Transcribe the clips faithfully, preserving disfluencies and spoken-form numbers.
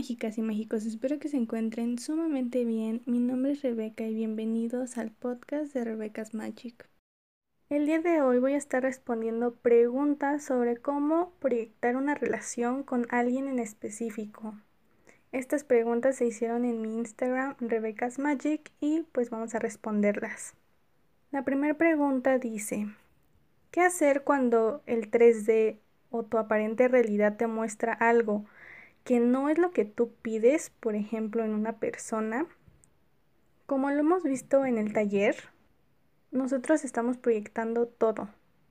mágicas y mágicos, espero que se encuentren sumamente bien. Mi nombre es Rebeca y bienvenidos al podcast de Rebecca's Magic. El día de hoy voy a estar respondiendo preguntas sobre cómo proyectar una relación con alguien en específico. Estas preguntas se hicieron en mi Instagram Rebecca's Magic y pues vamos a responderlas. La primera pregunta dice: ¿qué hacer cuando el tres D o tu aparente realidad te muestra algo que no es lo que tú pides, por ejemplo, en una persona? Como lo hemos visto en el taller, nosotros estamos proyectando todo.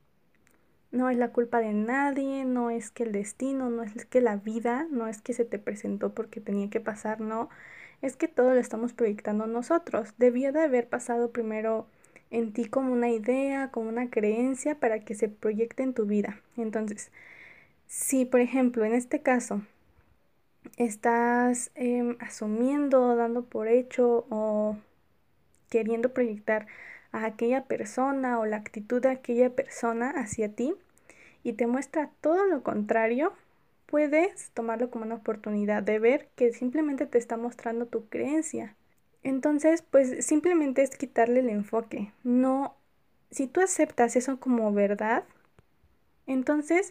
No es la culpa de nadie, no es que el destino, no es que la vida, no es que se te presentó porque tenía que pasar, no. Es que todo lo estamos proyectando nosotros. Debió de haber pasado primero en ti como una idea, como una creencia para que se proyecte en tu vida. Entonces, si por ejemplo en este caso estás eh, asumiendo, dando por hecho o queriendo proyectar a aquella persona o la actitud de aquella persona hacia ti y te muestra todo lo contrario, puedes tomarlo como una oportunidad de ver que simplemente te está mostrando tu creencia. Entonces, pues simplemente es quitarle el enfoque. No, si tú aceptas eso como verdad, entonces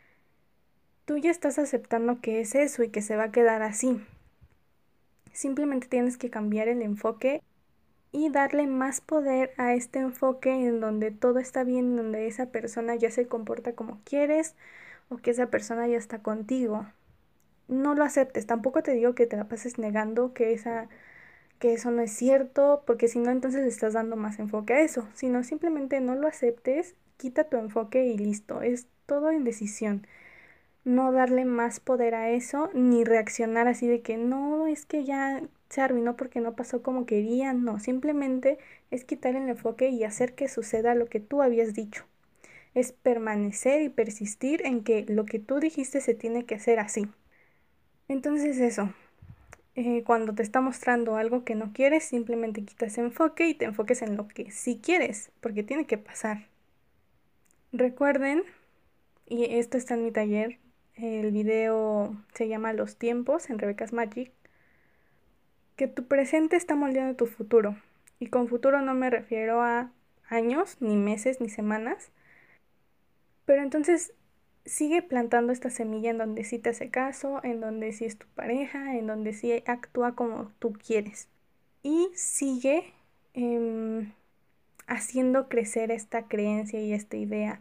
tú ya estás aceptando que es eso y que se va a quedar así. Simplemente tienes que cambiar el enfoque y darle más poder a este enfoque en donde todo está bien, en donde esa persona ya se comporta como quieres o que esa persona ya está contigo. No lo aceptes, tampoco te digo que te la pases negando que esa que eso no es cierto, porque si no entonces le estás dando más enfoque a eso, sino simplemente no lo aceptes, quita tu enfoque y listo, es todo en decisión. No darle más poder a eso, ni reaccionar así de que no, es que ya se arruinó porque no pasó como querían, no, simplemente es quitar el enfoque y hacer que suceda lo que tú habías dicho. Es permanecer y persistir en que lo que tú dijiste se tiene que hacer así. Entonces eso, eh, cuando te está mostrando algo que no quieres, simplemente quitas enfoque y te enfoques en lo que sí quieres, porque tiene que pasar. Recuerden, y esto está en mi taller, el video se llama Los tiempos en Rebecca's Magic, que tu presente está moldeando tu futuro. Y con futuro no me refiero a años, ni meses, ni semanas. Pero entonces sigue plantando esta semilla en donde sí te hace caso, en donde sí es tu pareja, en donde sí actúa como tú quieres. Y sigue eh, haciendo crecer esta creencia y esta idea.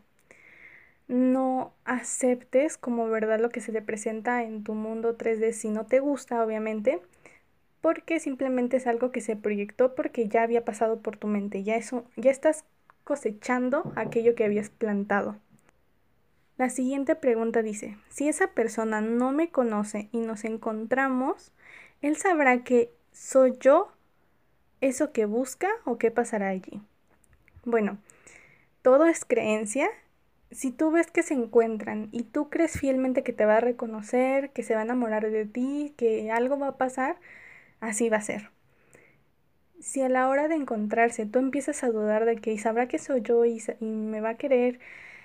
No aceptes como verdad lo que se te presenta en tu mundo tres D si no te gusta, obviamente, porque simplemente es algo que se proyectó porque ya había pasado por tu mente, ya eso, ya estás cosechando aquello que habías plantado. La siguiente pregunta dice: si esa persona no me conoce y nos encontramos, ¿él sabrá que soy yo eso que busca o qué pasará allí? Bueno, todo es creencia. Si tú ves que se encuentran y tú crees fielmente que te va a reconocer, que se va a enamorar de ti, que algo va a pasar, así va a ser. Si a la hora de encontrarse tú empiezas a dudar de que sabrá que soy yo y, y me va a querer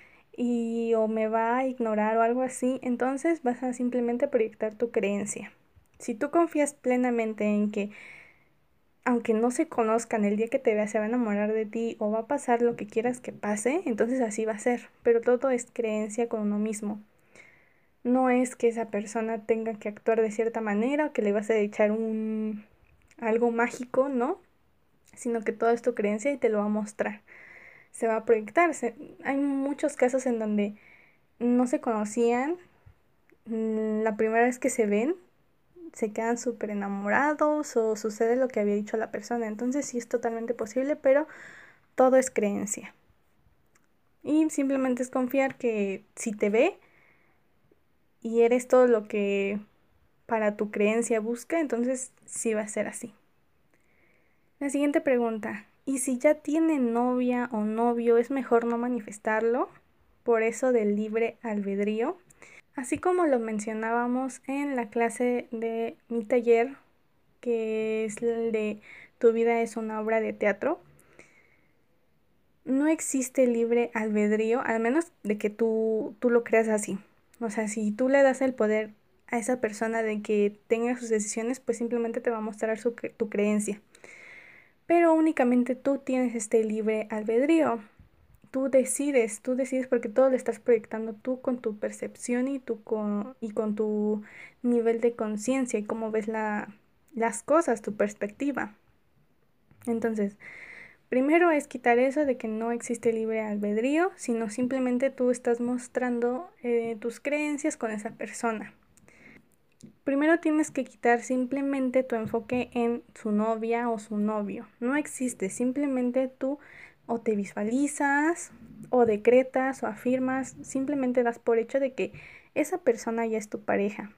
y o me va a ignorar o algo así, entonces vas a simplemente proyectar tu creencia. Si tú confías plenamente en que aunque no se conozcan, el día que te vea se va a enamorar de ti o va a pasar lo que quieras que pase, entonces así va a ser. Pero todo es creencia con uno mismo. No es que esa persona tenga que actuar de cierta manera o que le vas a echar un algo mágico, ¿no? Sino que todo es tu creencia y te lo va a mostrar. Se va a proyectar. Se- hay muchos casos en donde no se conocían, mm, la primera vez que se ven, se quedan súper enamorados o sucede lo que había dicho la persona. Entonces sí es totalmente posible, pero todo es creencia. Y simplemente es confiar que si te ve y eres todo lo que para tu creencia busca, entonces sí va a ser así. La siguiente pregunta: ¿y si ya tiene novia o novio, es mejor no manifestarlo? Por eso del libre albedrío. Así como lo mencionábamos en la clase de mi taller, que es el de Tu vida es una obra de teatro, no existe libre albedrío, al menos de que tú, tú lo creas así. O sea, si tú le das el poder a esa persona de que tenga sus decisiones, pues simplemente te va a mostrar su, tu creencia. Pero únicamente tú tienes este libre albedrío. Tú decides, tú decides porque todo lo estás proyectando tú con tu percepción y, tu con, y con tu nivel de conciencia y cómo ves la, las cosas, tu perspectiva. Entonces, primero es quitar eso de que no existe libre albedrío, sino simplemente tú estás mostrando eh, tus creencias con esa persona. Primero tienes que quitar simplemente tu enfoque en su novia o su novio. No existe, simplemente tú o te visualizas o decretas o afirmas, simplemente das por hecho de que esa persona ya es tu pareja.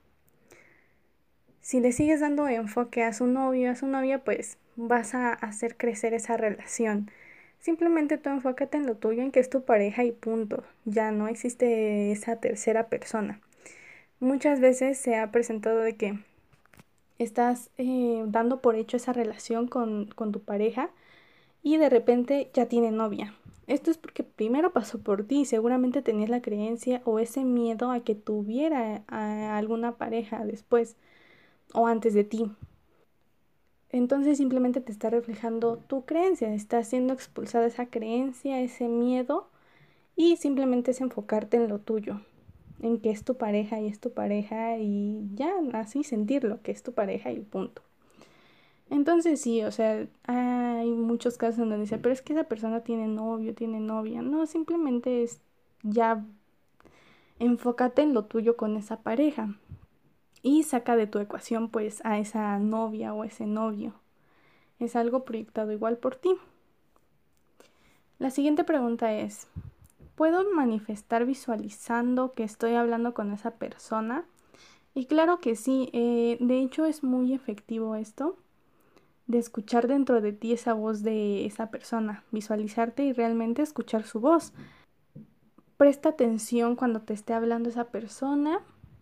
Si le sigues dando enfoque a su novio, a su novia, pues vas a hacer crecer esa relación. Simplemente tú enfócate en lo tuyo, en que es tu pareja y punto. Ya no existe esa tercera persona. Muchas veces se ha presentado de que estás eh, dando por hecho esa relación con, con tu pareja y de repente ya tiene novia. Esto es porque primero pasó por ti, seguramente tenías la creencia o ese miedo a que tuviera a alguna pareja después o antes de ti. Entonces simplemente te está reflejando tu creencia, está siendo expulsada esa creencia, ese miedo, y simplemente es enfocarte en lo tuyo, en que es tu pareja y es tu pareja y ya así sentirlo, que es tu pareja y punto. Entonces sí, o sea, hay muchos casos en donde dice, pero es que esa persona tiene novio, tiene novia. No, simplemente es ya enfócate en lo tuyo con esa pareja y saca de tu ecuación pues a esa novia o ese novio. Es algo proyectado igual por ti. La siguiente pregunta es, ¿puedo manifestar visualizando que estoy hablando con esa persona? Y claro que sí, eh, de hecho es muy efectivo esto, de escuchar dentro de ti esa voz de esa persona, visualizarte y realmente escuchar su voz. Presta atención cuando te esté hablando esa persona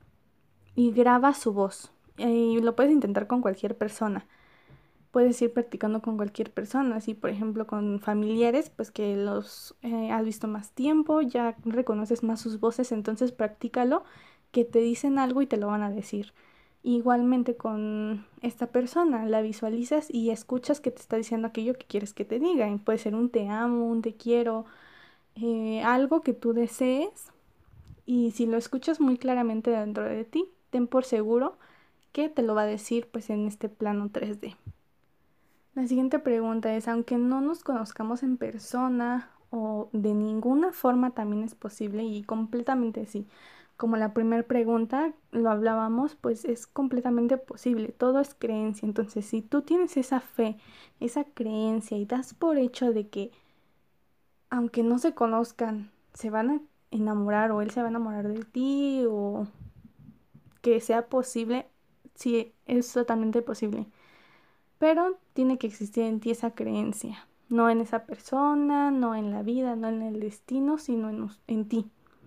y graba su voz. Y lo puedes intentar con cualquier persona. Puedes ir practicando con cualquier persona, así por ejemplo con familiares, pues que los eh, has visto más tiempo, ya reconoces más sus voces, entonces practícalo, que te dicen algo y te lo van a decir. Igualmente con esta persona, la visualizas y escuchas que te está diciendo aquello que quieres que te diga. Y puede ser un te amo, un te quiero, eh, algo que tú desees. Y si lo escuchas muy claramente dentro de ti, ten por seguro que te lo va a decir pues en este plano tres D. La siguiente pregunta es, aunque no nos conozcamos en persona o de ninguna forma también es posible y completamente sí. Como la primera pregunta lo hablábamos, pues es completamente posible, todo es creencia. Entonces, si tú tienes esa fe, esa creencia y das por hecho de que aunque no se conozcan, se van a enamorar o él se va a enamorar de ti o que sea posible, sí, es totalmente posible. Pero tiene que existir en ti esa creencia, no en esa persona, no en la vida, no en el destino, sino en, en ti.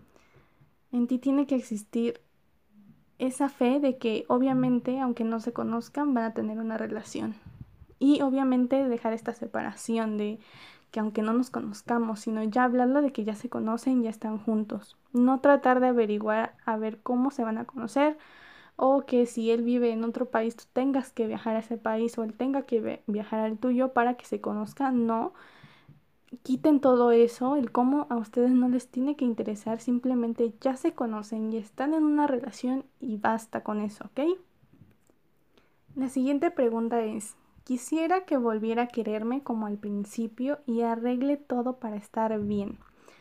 En ti tiene que existir esa fe de que obviamente, aunque no se conozcan, van a tener una relación. Y obviamente dejar esta separación de que aunque no nos conozcamos, sino ya hablarlo de que ya se conocen, ya están juntos. No tratar de averiguar a ver cómo se van a conocer, o que si él vive en otro país tú tengas que viajar a ese país o él tenga que viajar al tuyo para que se conozcan. No, quiten todo eso, el cómo a ustedes no les tiene que interesar, simplemente ya se conocen y están en una relación y basta con eso, ¿ok? La siguiente pregunta es, quisiera que volviera a quererme como al principio y arregle todo para estar bien.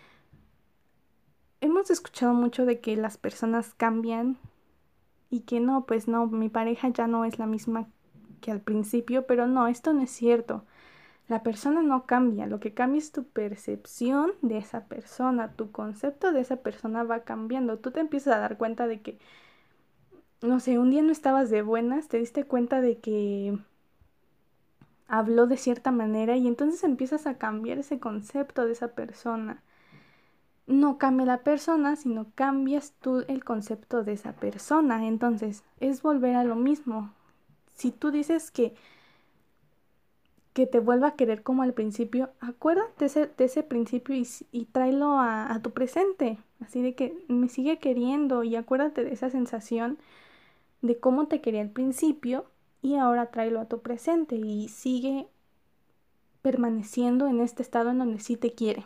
Hemos escuchado mucho de que las personas cambian y que no, pues no, mi pareja ya no es la misma que al principio, pero no, esto no es cierto. La persona no cambia, lo que cambia es tu percepción de esa persona, tu concepto de esa persona va cambiando. Tú te empiezas a dar cuenta de que, no sé, un día no estabas de buenas, te diste cuenta de que habló de cierta manera y entonces empiezas a cambiar ese concepto de esa persona. No cambia la persona, sino cambias tú el concepto de esa persona. Entonces, es volver a lo mismo. Si tú dices que, que te vuelva a querer como al principio, acuérdate de ese, de ese principio y, y tráelo a, a tu presente. Así de que me sigue queriendo y acuérdate de esa sensación de cómo te quería al principio y ahora tráelo a tu presente y sigue permaneciendo en este estado en donde sí te quiere.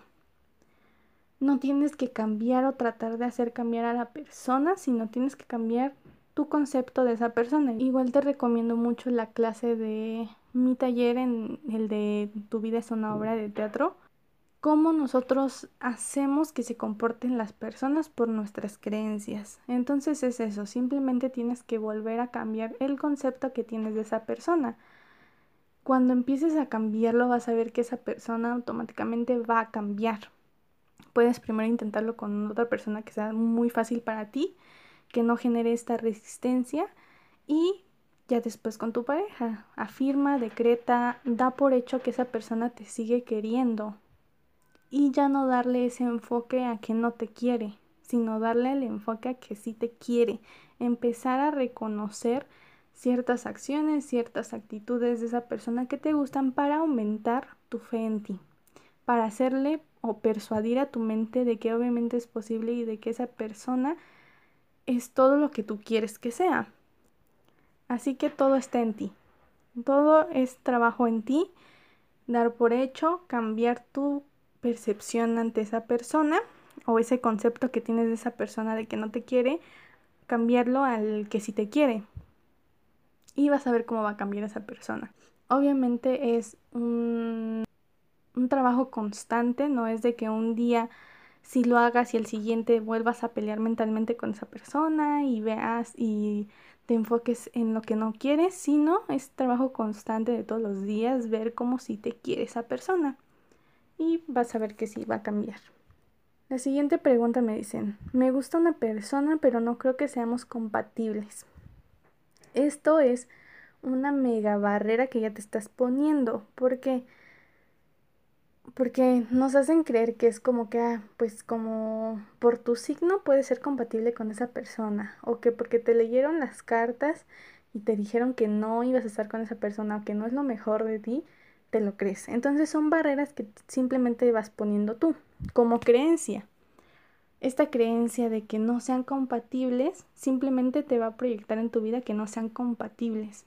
No tienes que cambiar o tratar de hacer cambiar a la persona, sino tienes que cambiar tu concepto de esa persona. Igual te recomiendo mucho la clase de mi taller, en el de Tu vida es una obra de teatro. Cómo nosotros hacemos que se comporten las personas por nuestras creencias. Entonces es eso, simplemente tienes que volver a cambiar el concepto que tienes de esa persona. Cuando empieces a cambiarlo, vas a ver que esa persona automáticamente va a cambiar. Puedes primero intentarlo con otra persona que sea muy fácil para ti, que no genere esta resistencia, y ya después con tu pareja. Afirma, decreta, da por hecho que esa persona te sigue queriendo. Y ya no darle ese enfoque a que no te quiere, sino darle el enfoque a que sí te quiere. Empezar a reconocer ciertas acciones, ciertas actitudes de esa persona que te gustan para aumentar tu fe en ti, para hacerle o persuadir a tu mente de que obviamente es posible y de que esa persona es todo lo que tú quieres que sea. Así que todo está en ti. Todo es trabajo en ti, dar por hecho, cambiar tu percepción ante esa persona o ese concepto que tienes de esa persona de que no te quiere, cambiarlo al que sí te quiere. Y vas a ver cómo va a cambiar esa persona. Obviamente es un, un trabajo constante, no es de que un día si lo hagas y el siguiente vuelvas a pelear mentalmente con esa persona y veas y te enfoques en lo que no quieres, sino es trabajo constante de todos los días, ver cómo sí te quiere esa persona y vas a ver que sí va a cambiar. La siguiente pregunta me dicen, me gusta una persona pero no creo que seamos compatibles. Esto es una mega barrera que ya te estás poniendo, porque porque nos hacen creer que es como que, ah, pues como por tu signo puedes ser compatible con esa persona, o que porque te leyeron las cartas y te dijeron que no ibas a estar con esa persona o que no es lo mejor de ti, te lo crees. Entonces son barreras que simplemente vas poniendo tú como creencia. Esta creencia de que no sean compatibles simplemente te va a proyectar en tu vida que no sean compatibles.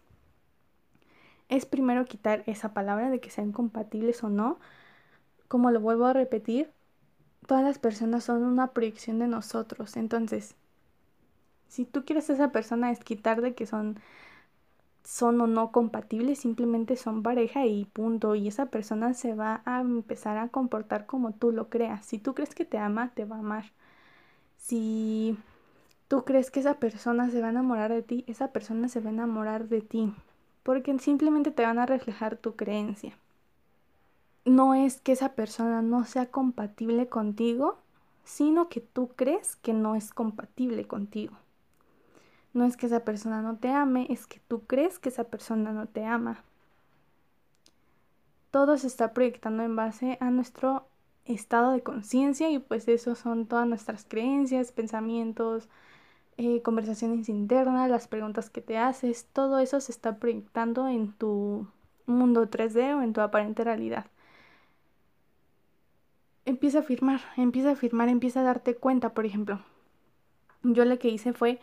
Es primero quitar esa palabra de que sean compatibles o no. Como lo vuelvo a repetir, todas las personas son una proyección de nosotros. Entonces, si tú quieres a esa persona es quitar de que son, son o no compatibles, simplemente son pareja y punto. Y esa persona se va a empezar a comportar como tú lo creas. Si tú crees que te ama, te va a amar. Si tú crees que esa persona se va a enamorar de ti, esa persona se va a enamorar de ti. Porque simplemente te van a reflejar tu creencia. No es que esa persona no sea compatible contigo, sino que tú crees que no es compatible contigo. No es que esa persona no te ame, es que tú crees que esa persona no te ama. Todo se está proyectando en base a nuestro estado de conciencia y pues eso son todas nuestras creencias, pensamientos, eh, conversaciones internas, las preguntas que te haces, todo eso se está proyectando en tu mundo tres D o en tu aparente realidad. Empieza a afirmar, empieza a afirmar, empieza a darte cuenta. Por ejemplo, yo lo que hice fue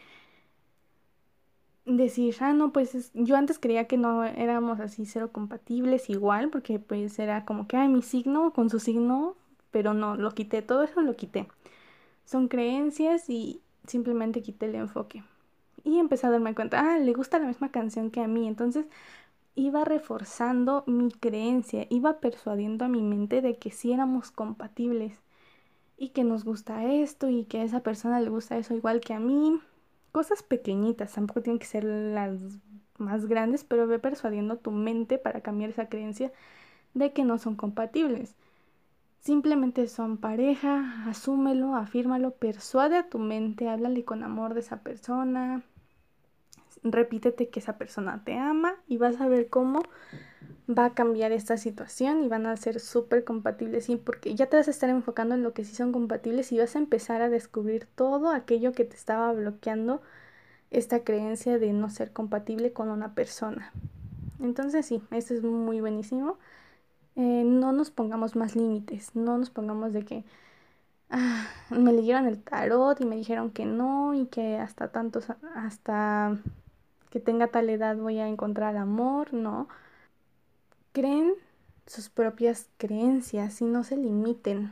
decir, ah, no, pues es- yo antes creía que no éramos así cero compatibles igual, porque pues era como que, ay, mi signo con su signo, pero no, lo quité, todo eso lo quité. Son creencias y simplemente quité el enfoque. Y empecé a darme cuenta, ah, le gusta la misma canción que a mí, entonces iba reforzando mi creencia, iba persuadiendo a mi mente de que sí éramos compatibles y que nos gusta esto y que a esa persona le gusta eso igual que a mí. Cosas pequeñitas, tampoco tienen que ser las más grandes, pero ve persuadiendo tu mente para cambiar esa creencia de que no son compatibles. Simplemente son pareja, asúmelo, afírmalo, persuade a tu mente, háblale con amor de esa persona, repítete que esa persona te ama y vas a ver cómo va a cambiar esta situación y van a ser súper compatibles, sí, porque ya te vas a estar enfocando en lo que sí son compatibles y vas a empezar a descubrir todo aquello que te estaba bloqueando esta creencia de no ser compatible con una persona. Entonces sí, esto es muy buenísimo. Eh, no nos pongamos más límites, no nos pongamos de que ah, me leyeron el tarot y me dijeron que no y que hasta tantos, hasta que tenga tal edad voy a encontrar amor, no. Creen sus propias creencias y no se limiten.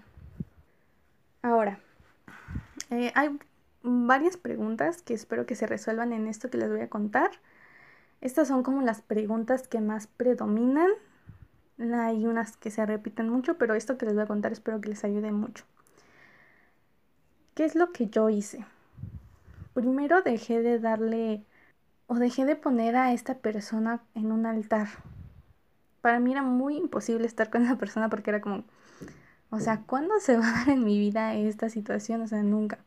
Ahora, eh, hay varias preguntas que espero que se resuelvan en esto que les voy a contar. Estas son como las preguntas que más predominan. Hay unas que se repiten mucho, pero esto que les voy a contar espero que les ayude mucho. ¿Qué es lo que yo hice? Primero dejé de darle o dejé de poner a esta persona en un altar. Para mí era muy imposible estar con esa persona porque era como, o sea, ¿cuándo se va a dar en mi vida esta situación? O sea, nunca.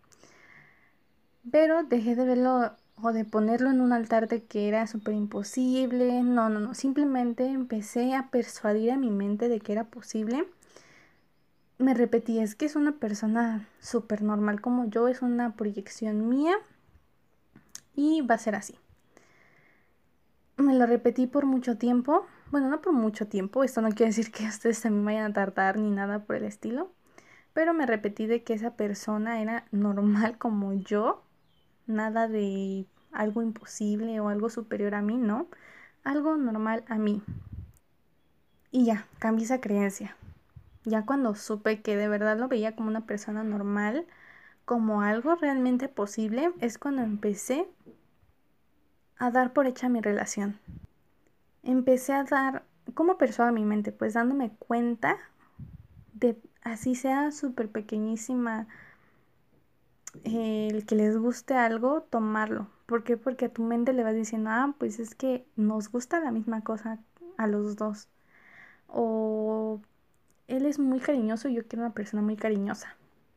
Pero dejé de verlo o de ponerlo en un altar de que era súper imposible. No, no, no. Simplemente empecé a persuadir a mi mente de que era posible. Me repetí, es que es una persona súper normal como yo, es una proyección mía y va a ser así. Me lo repetí por mucho tiempo. Bueno, no por mucho tiempo. Esto no quiere decir que ustedes también vayan a tardar ni nada por el estilo. Pero me repetí de que esa persona era normal como yo. Nada de algo imposible o algo superior a mí, ¿no? Algo normal a mí. Y ya, cambié esa creencia. Ya cuando supe que de verdad lo veía como una persona normal, como algo realmente posible, es cuando empecé a dar por hecha mi relación. Empecé a dar, ¿cómo persuado a mi mente? Pues dándome cuenta de, así sea súper pequeñísima, eh, el que les guste algo, tomarlo. ¿Por qué? Porque a tu mente le vas diciendo, ah, pues es que nos gusta la misma cosa a los dos. O él es muy cariñoso y yo quiero una persona muy cariñosa.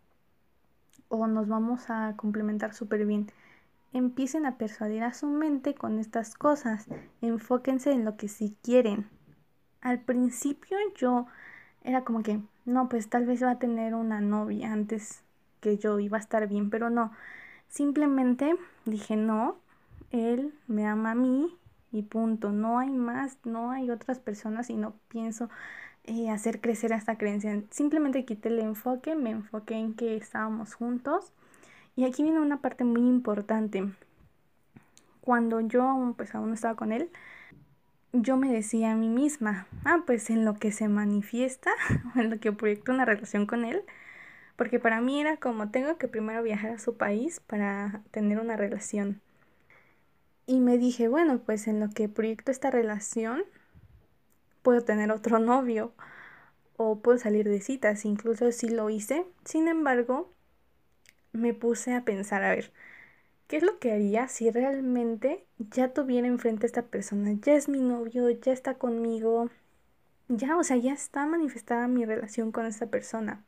O nos vamos a complementar súper bien. Empiecen a persuadir a su mente con estas cosas. Enfóquense en lo que sí quieren. Al principio yo era como que, no, pues tal vez va a tener una novia antes que yo, iba a estar bien, pero no. Simplemente dije, no, él me ama a mí y punto. No hay más, no hay otras personas y no pienso eh, hacer crecer esta creencia. Simplemente quité el enfoque, me enfoqué en que estábamos juntos. Y aquí viene una parte muy importante. Cuando yo pues aún no estaba con él, yo me decía a mí misma, ah, pues en lo que se manifiesta, en lo que proyecto una relación con él, porque para mí era como tengo que primero viajar a su país para tener una relación. Y me dije, bueno, pues en lo que proyecto esta relación, puedo tener otro novio o puedo salir de citas, incluso sí lo hice. Sin embargo, me puse a pensar, a ver, ¿qué es lo que haría si realmente ya tuviera enfrente a esta persona? Ya es mi novio, ya está conmigo. Ya, o sea, ya está manifestada mi relación con esta persona.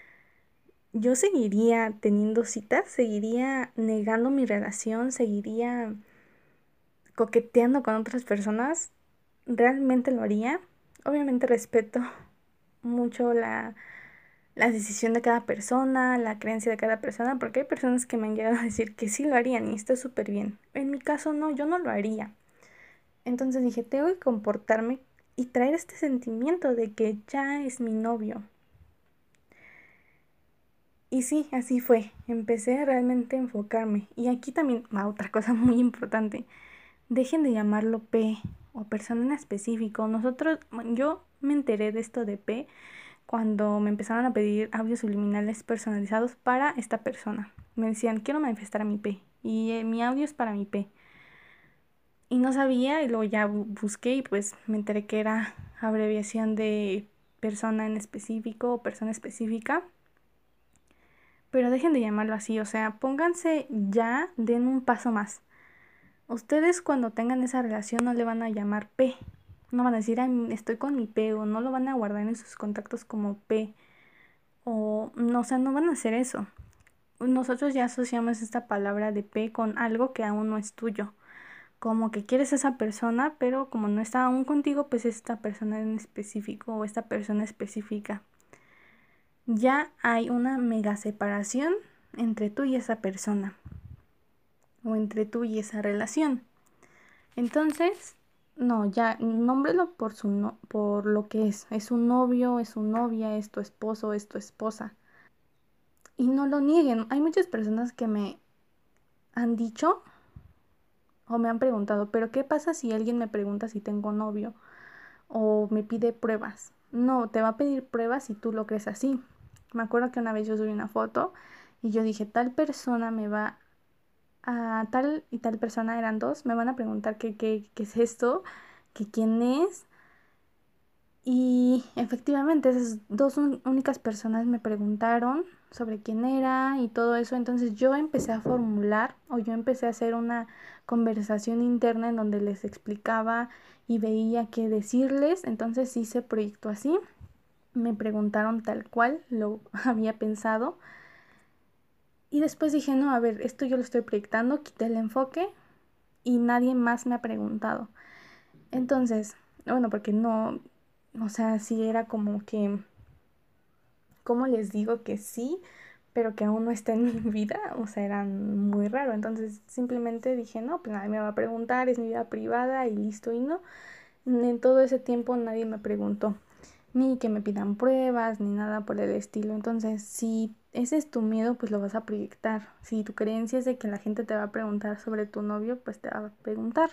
Yo seguiría teniendo citas, seguiría negando mi relación, seguiría coqueteando con otras personas. ¿Realmente lo haría? Obviamente respeto mucho la, la decisión de cada persona, la creencia de cada persona, porque hay personas que me han llegado a decir que sí lo harían y está súper bien. En mi caso no, yo no lo haría. Entonces dije, tengo que comportarme y traer este sentimiento de que ya es mi novio. Y sí, así fue. Empecé realmente a enfocarme. Y aquí también va otra cosa muy importante. Dejen de llamarlo P o persona en específico. Nosotros, bueno, yo me enteré de esto de P cuando me empezaron a pedir audios subliminales personalizados para esta persona. Me decían, quiero manifestar a mi P. Y eh, mi audio es para mi P. Y no sabía, y luego ya bu- busqué y pues me enteré que era abreviación de persona en específico o persona específica. Pero dejen de llamarlo así, o sea, pónganse ya, den un paso más. Ustedes cuando tengan esa relación no le van a llamar P. No van a decir, "Ay, estoy con mi P", o no lo van a guardar en sus contactos como P. O no, o sea, no van a hacer eso. Nosotros ya asociamos esta palabra de P con algo que aún no es tuyo. Como que quieres a esa persona, pero como no está aún contigo, pues esta persona en específico o esta persona específica. Ya hay una mega separación entre tú y esa persona o entre tú y esa relación. Entonces, no, ya nómbrelo por su no, por lo que es. Es un novio, es su novia, es tu esposo, es tu esposa. Y no lo nieguen. Hay muchas personas que me han dicho o me han preguntado, pero ¿qué pasa si alguien me pregunta si tengo novio o me pide pruebas? No, te va a pedir pruebas si tú lo crees así. Me acuerdo que una vez yo subí una foto y yo dije, tal persona me va a tal y tal persona, eran dos, me van a preguntar qué, qué, qué es esto, que quién es. Y efectivamente esas dos un- únicas personas me preguntaron sobre quién era y todo eso. Entonces yo empecé a formular o yo empecé a hacer una conversación interna en donde les explicaba y veía qué decirles. Entonces sí se proyectó así. Me preguntaron tal cual lo había pensado. Y después dije, no, a ver, esto yo lo estoy proyectando, quité el enfoque y nadie más me ha preguntado. Entonces, bueno, porque no, o sea, sí era como que, ¿cómo les digo que sí, pero que aún no está en mi vida? O sea, era muy raro. Entonces simplemente dije, no, pues nadie me va a preguntar, es mi vida privada y listo. Y no, en todo ese tiempo nadie me preguntó, ni que me pidan pruebas, ni nada por el estilo. Entonces, si ese es tu miedo, pues lo vas a proyectar. Si tu creencia es de que la gente te va a preguntar sobre tu novio, pues te va a preguntar.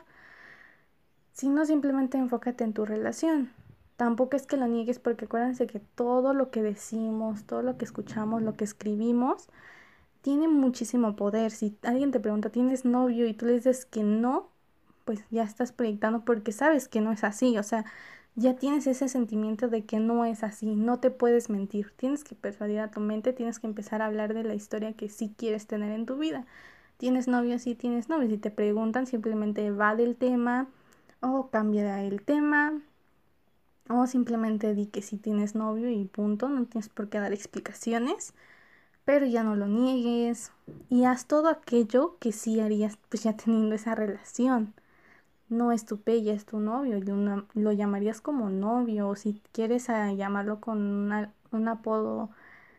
Si no, simplemente enfócate en tu relación. Tampoco es que lo niegues porque acuérdense que todo lo que decimos, todo lo que escuchamos, lo que escribimos, tiene muchísimo poder. Si alguien te pregunta, ¿tienes novio? Y tú le dices que no, pues ya estás proyectando porque sabes que no es así. O sea, ya tienes ese sentimiento de que no es así, no te puedes mentir. Tienes que persuadir a tu mente, tienes que empezar a hablar de la historia que sí quieres tener en tu vida. ¿Tienes novio? Sí, tienes novio. Si te preguntan, simplemente va del tema o cambia el tema o simplemente di que sí tienes novio y punto, no tienes por qué dar explicaciones, pero ya no lo niegues y haz todo aquello que sí harías pues ya teniendo esa relación. No es tu pella, es tu novio, y una- lo llamarías como novio o si quieres a llamarlo con una- un apodo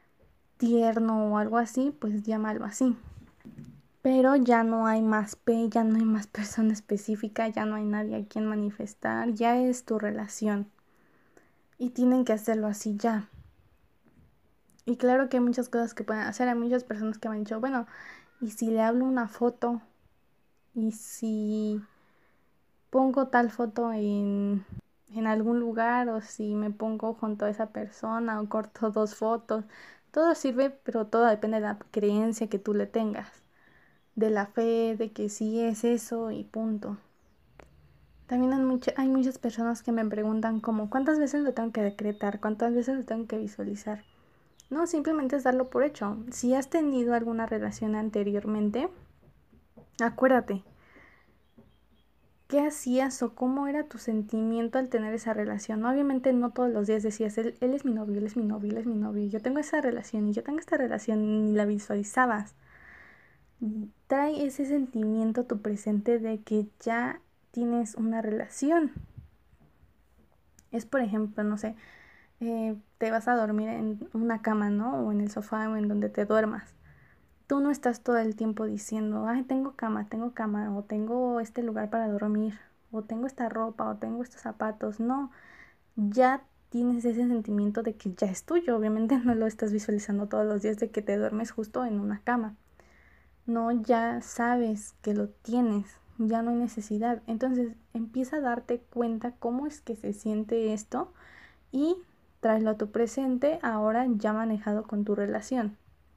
tierno o algo así, pues llámalo así. Pero ya no hay más P, ya no hay más persona específica, ya no hay nadie a quien manifestar, ya es tu relación. Y tienen que hacerlo así ya. Y claro que hay muchas cosas que pueden hacer. Hay muchas personas que me han dicho, bueno, ¿y si le hablo una foto? ¿Y si pongo tal foto en, en algún lugar? ¿O si me pongo junto a esa persona o corto dos fotos? Todo sirve, pero todo depende de la creencia que tú le tengas. De la fe, de que sí es eso y punto. También hay, mucha- hay muchas personas que me preguntan como, ¿cuántas veces lo tengo que decretar? ¿Cuántas veces lo tengo que visualizar? No, simplemente es darlo por hecho. Si has tenido alguna relación anteriormente, acuérdate, ¿qué hacías o cómo era tu sentimiento al tener esa relación? Obviamente no todos los días decías, él, él es mi novio, él es mi novio, él es mi novio, y yo tengo esa relación y yo tengo esta relación y la visualizabas. Trae ese sentimiento a tu presente de que ya tienes una relación. Es por ejemplo, no sé, eh, te vas a dormir en una cama, ¿no? O en el sofá o en donde te duermas. Tú no estás todo el tiempo diciendo, ay, tengo cama, tengo cama, o tengo este lugar para dormir, o tengo esta ropa, o tengo estos zapatos. No, ya tienes ese sentimiento de que ya es tuyo. Obviamente no lo estás visualizando todos los días de que te duermes justo en una cama. No, ya sabes que lo tienes, ya no hay necesidad. Entonces empieza a darte cuenta cómo es que se siente esto y tráelo a tu presente ahora ya manejado con tu relación.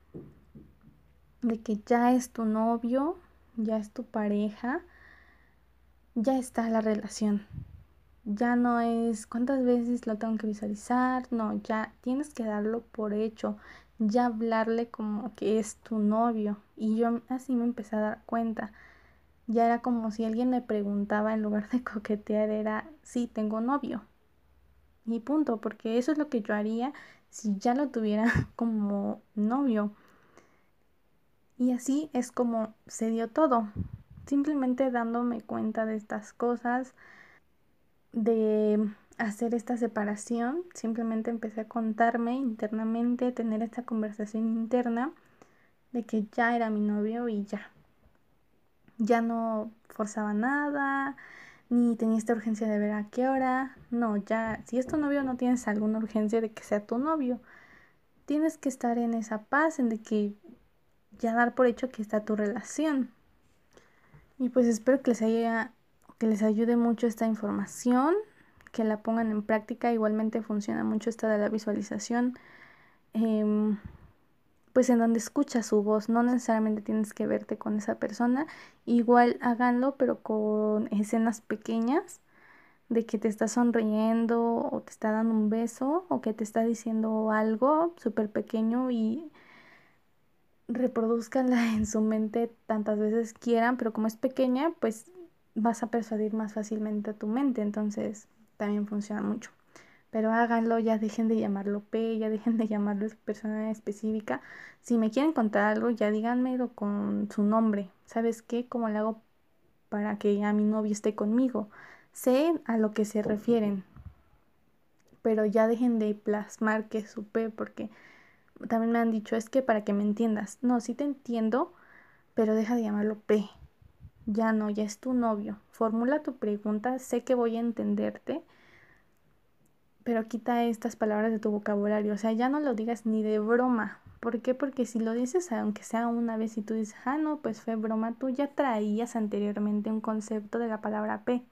De que ya es tu novio, ya es tu pareja, ya está la relación. Ya no es cuántas veces lo tengo que visualizar, no, ya tienes que darlo por hecho, ya hablarle como que es tu novio. Y yo así me empecé a dar cuenta. Ya era como si alguien me preguntaba en lugar de coquetear, era, sí, tengo novio. Y punto, porque eso es lo que yo haría si ya lo tuviera como novio. Y así es como se dio todo. Simplemente dándome cuenta de estas cosas, de hacer esta separación, simplemente empecé a contarme internamente, a tener esta conversación interna de que ya era mi novio y ya. Ya no forzaba nada, ni tenía esta urgencia de ver a qué hora. No, ya, si es tu novio no tienes alguna urgencia de que sea tu novio. Tienes que estar en esa paz, en de que ya dar por hecho que está tu relación. Y pues espero que les haya, que les ayude mucho esta información, que la pongan en práctica. Igualmente funciona mucho esta de la visualización, eh, pues en donde escuchas su voz, no necesariamente tienes que verte con esa persona. Igual háganlo, pero con escenas pequeñas, de que te está sonriendo o te está dando un beso o que te está diciendo algo súper pequeño, y reproduzcanla en su mente tantas veces quieran, pero como es pequeña, pues vas a persuadir más fácilmente a tu mente, entonces también funciona mucho. Pero háganlo, ya dejen de llamarlo P, ya dejen de llamarlo persona específica. Si me quieren contar algo, ya díganmelo con su nombre. ¿Sabes qué? ¿Cómo le hago para que a mi novio esté conmigo? Sé a lo que se refieren, pero ya dejen de plasmar que es su P, porque también me han dicho, es que para que me entiendas. No, sí te entiendo, pero deja de llamarlo P. Ya no, ya es tu novio. Formula tu pregunta, sé que voy a entenderte, pero quita estas palabras de tu vocabulario. O sea, ya no lo digas ni de broma. ¿Por qué? Porque si lo dices, aunque sea una vez, y tú dices, ah, no, pues fue broma, tú ya traías anteriormente un concepto de la palabra P.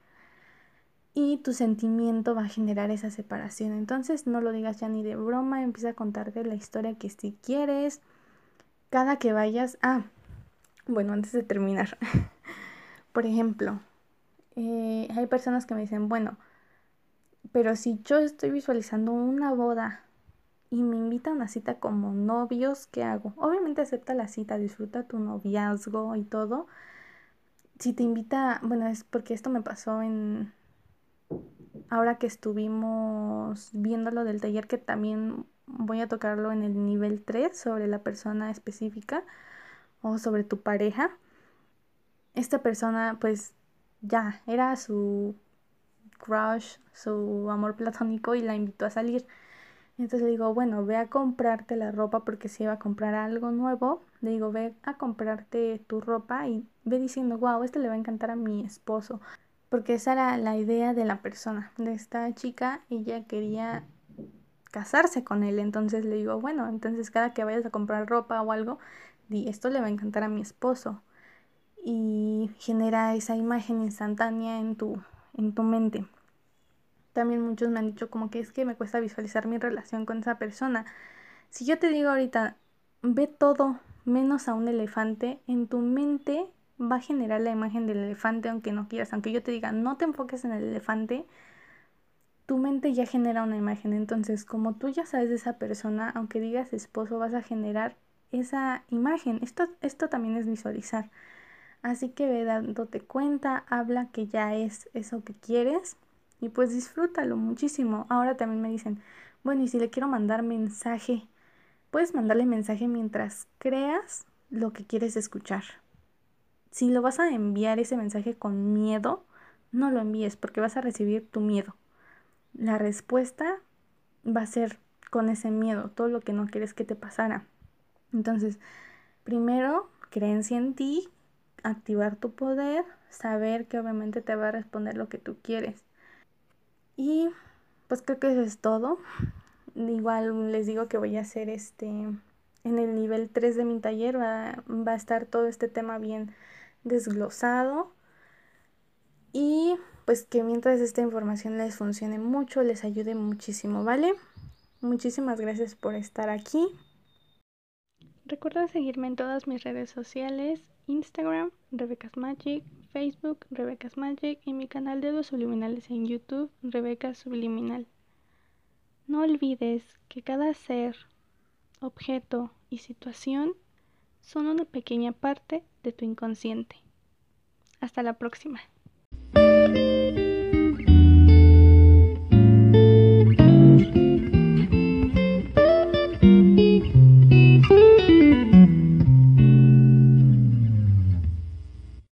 Y tu sentimiento va a generar esa separación. Entonces no lo digas ya ni de broma, empieza a contarte la historia que si quieres. Cada que vayas, ah, bueno, antes de terminar, por ejemplo, eh, hay personas que me dicen, bueno, pero si yo estoy visualizando una boda y me invitan a una cita como novios, ¿qué hago? Obviamente acepta la cita, disfruta tu noviazgo y todo. Si te invita, bueno, es porque esto me pasó en, ahora que estuvimos viendo lo del taller, que también voy a tocarlo en el nivel tres sobre la persona específica o sobre tu pareja. Esta persona pues ya era su crush, su amor platónico, y la invitó a salir. Entonces le digo, bueno, ve a comprarte la ropa, porque si iba a comprar algo nuevo. Le digo, ve a comprarte tu ropa y ve diciendo, wow, este le va a encantar a mi esposo. Porque esa era la idea de la persona, de esta chica. Ella quería casarse con él. Entonces le digo, bueno, entonces cada que vayas a comprar ropa o algo, di, esto le va a encantar a mi esposo. Y genera esa imagen instantánea en tu, en tu mente. También muchos me han dicho como que es que me cuesta visualizar mi relación con esa persona. Si yo te digo ahorita, ve todo menos a un elefante, en tu mente va a generar la imagen del elefante aunque no quieras. Aunque yo te diga, no te enfoques en el elefante, tu mente ya genera una imagen. Entonces, como tú ya sabes de esa persona, aunque digas esposo, vas a generar esa imagen. Esto, esto también es visualizar. Así que ve dándote cuenta, habla que ya es eso que quieres y pues disfrútalo muchísimo. Ahora también me dicen, bueno, y si le quiero mandar mensaje, puedes mandarle mensaje mientras creas lo que quieres escuchar. Si lo vas a enviar ese mensaje con miedo, no lo envíes, porque vas a recibir tu miedo. La respuesta va a ser con ese miedo, todo lo que no quieres que te pasara. Entonces, primero, creencia en ti, activar tu poder, saber que obviamente te va a responder lo que tú quieres. Y pues creo que eso es todo. Igual les digo que voy a hacer este, en el nivel tres de mi taller va, va a estar todo este tema bien desglosado. Y pues que mientras esta información les funcione mucho, les ayude muchísimo, ¿vale? Muchísimas gracias por estar aquí. Recuerda seguirme en todas mis redes sociales: Instagram, Rebecca's Magic, Facebook, Rebecca's Magic, y mi canal de Audios Subliminales en YouTube, Rebecca Subliminal. No olvides que cada ser, objeto y situación son una pequeña parte de tu inconsciente. Hasta la próxima.